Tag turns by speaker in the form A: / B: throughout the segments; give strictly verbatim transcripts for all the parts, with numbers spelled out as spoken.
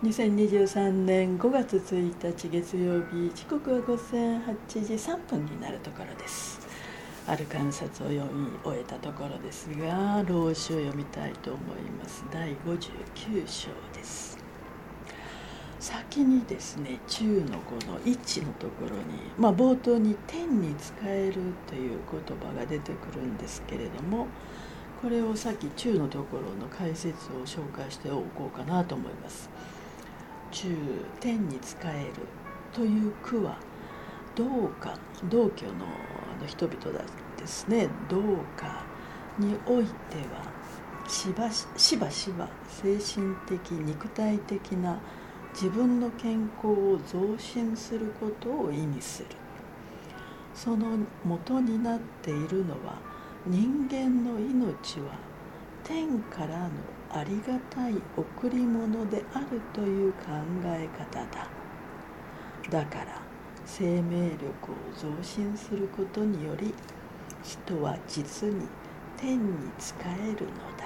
A: にせんにじゅうさんねんごがつついたち月曜日、時刻はごぜんはちじさんぷんになるところです。ある観察を読み終えたところですが、老子を読みたいと思います。だいごじゅうきゅう章です。先にですね、中の語の一のところに、まあ、冒頭に天に仕えるという言葉が出てくるんですけれども、これをさっき中のところの解説を紹介しておこうかなと思います。中、天に仕えるという句は、道家、道教の人々だですね、道家においてはしばしばしば精神的肉体的な自分の健康を増進することを意味する。その元になっているのは、人間の命は天からのありがたい贈り物であるという考え方だ。だから生命力を増進することにより、人は実に天に仕えるのだ。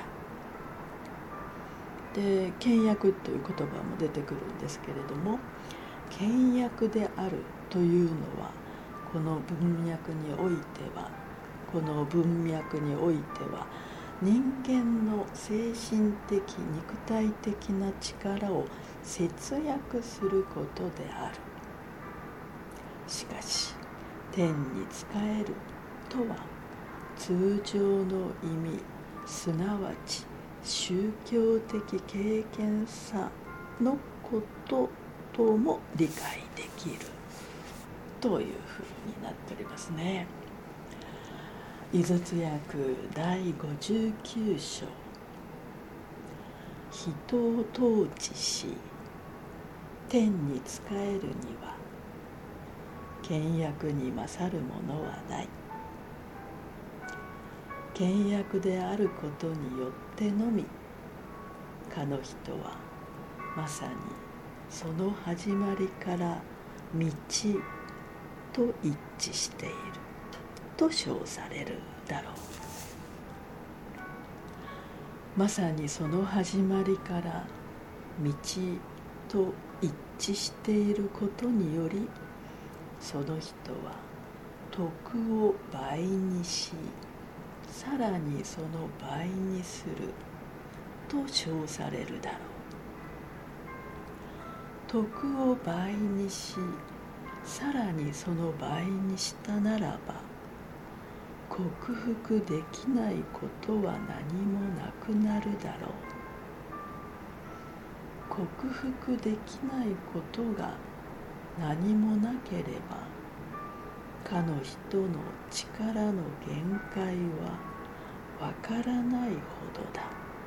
A: で、倹約という言葉も出てくるんですけれども、倹約であるというのは、この文脈においてはこの文脈においては人間の精神的肉体的な力を節約することである。しかし天に仕えるとは、通常の意味、すなわち宗教的経験さのこととも理解できるというふうになっておりますね。井筒訳だいごじゅうきゅう章。人を統治し天に仕えるには、倹約に勝るものはない。倹約であることによってのみ、かの人はまさにその始まりから道と一致していると称されるだろう。まさにその始まりから道と一致していることにより、その人は徳を倍にし、さらにその倍にすると称されるだろう。徳を倍にし、さらにその倍にしたならば、克服できないことは何もなくなるだろう。克服できないことが何もなければ、かの人の力の限界はわからないほどだ。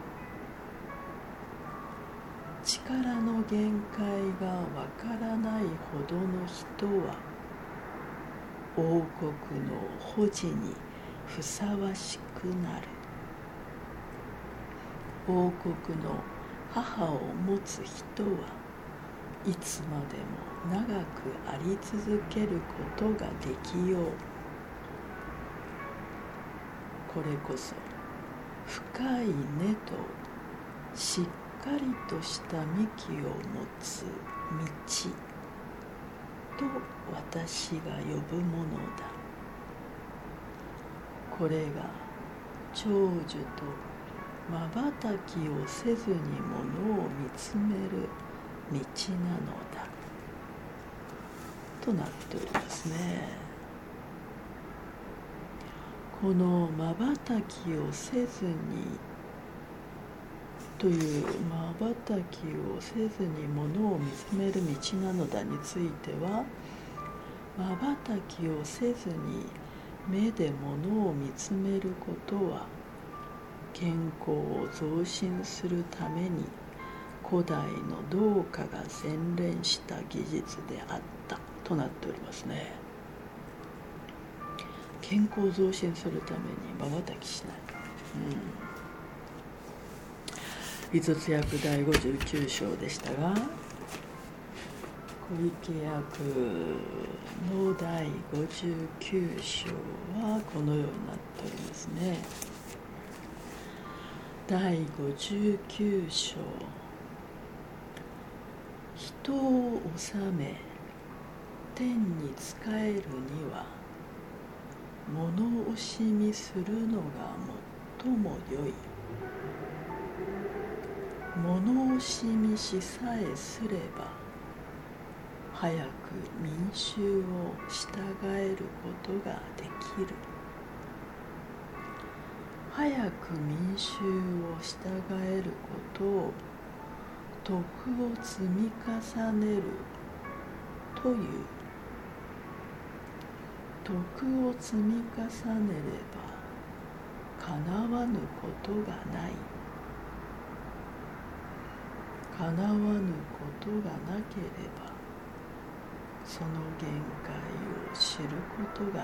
A: 力の限界がわからないほどの人は、王国の保持にふさわしくなる。王国の母を持つ人はいつまでも長くあり続けることができよう。これこそ深い根としっかりとした幹を持つ道と私が呼ぶものだ。これが長寿と瞬きをせずにものを見つめる道なのだとなっておりますね。この瞬きをせずにという瞬きをせずにものを見つめる道なのだについては、瞬きをせずに目でものを見つめることは、健康を増進するために古代の道家が洗練した技術であったとなっておりますね。健康を増進するために瞬きしない。うん。井筒訳だいごじゅうきゅう章でしたが、小池訳のだいごじゅうきゅう章はこのようになっておりますね。だいごじゅうきゅう章。 人を治め天に仕えるには物惜しみするのが最もよい。物惜しみしさえすれば早く民衆を従えることができる。早く民衆を従えることを徳を積み重ねるという。徳を積み重ねればかなわぬことがない。かなわぬことがなければその限界を知ることがない。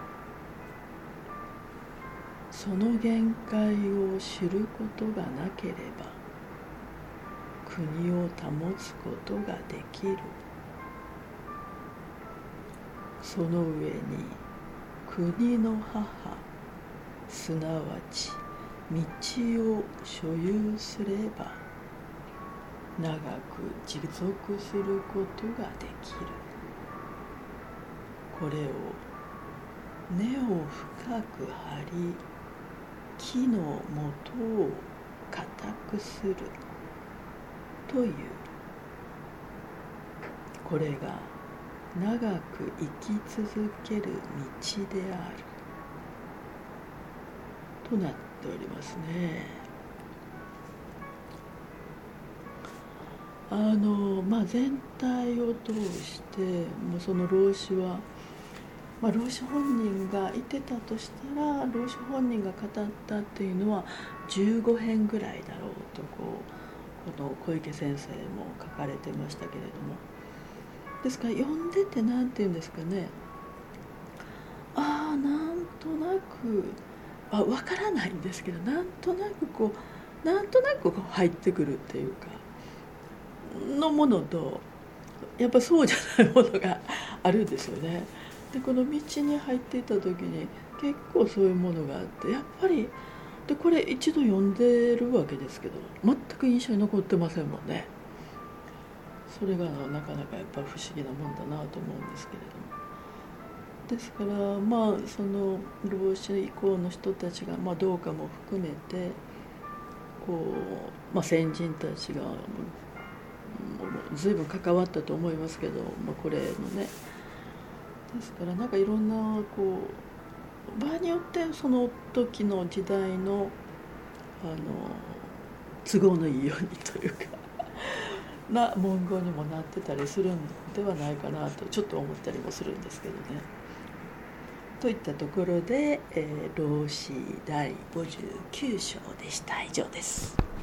A: その限界を知ることがなければ国を保つことができる。その上に国の母すなわち道を所有すれば長く持続することができる。これを根を深く張り木の元を固くするという。これが長く生き続ける道であるとなっておりますね。あのまあ全体を通してもうその老子は、まあ、老子本人がいてたとしたら老子本人が語ったっていうのはじゅうごへんぐらいだろうとこうこの小池先生も書かれてましたけれども、ですから読んでてなんていうんですかね、ああなんとなくあ分からないんですけどなんとなくこうなんとなくこう入ってくるっていうかのものとやっぱそうじゃないものがあるんですよね。でこの道に入っていた時に結構そういうものがあってやっぱりでこれ一度読んでるわけですけど全く印象に残ってませんもんね。それがなかなかやっぱり不思議なもんだなと思うんですけれども、ですからまあその老子以降の人たちが、まあ、どうかも含めてこう、まあ、先人たちが随分関わったと思いますけど、まあ、これのねですからなんかいろんなこう場合によってその時の時代のあの都合のいいようにというかな文言にもなってたりするんではないかなとちょっと思ったりもするんですけどね。といったところで、えー、老子だいごじゅうきゅう章でした。以上です。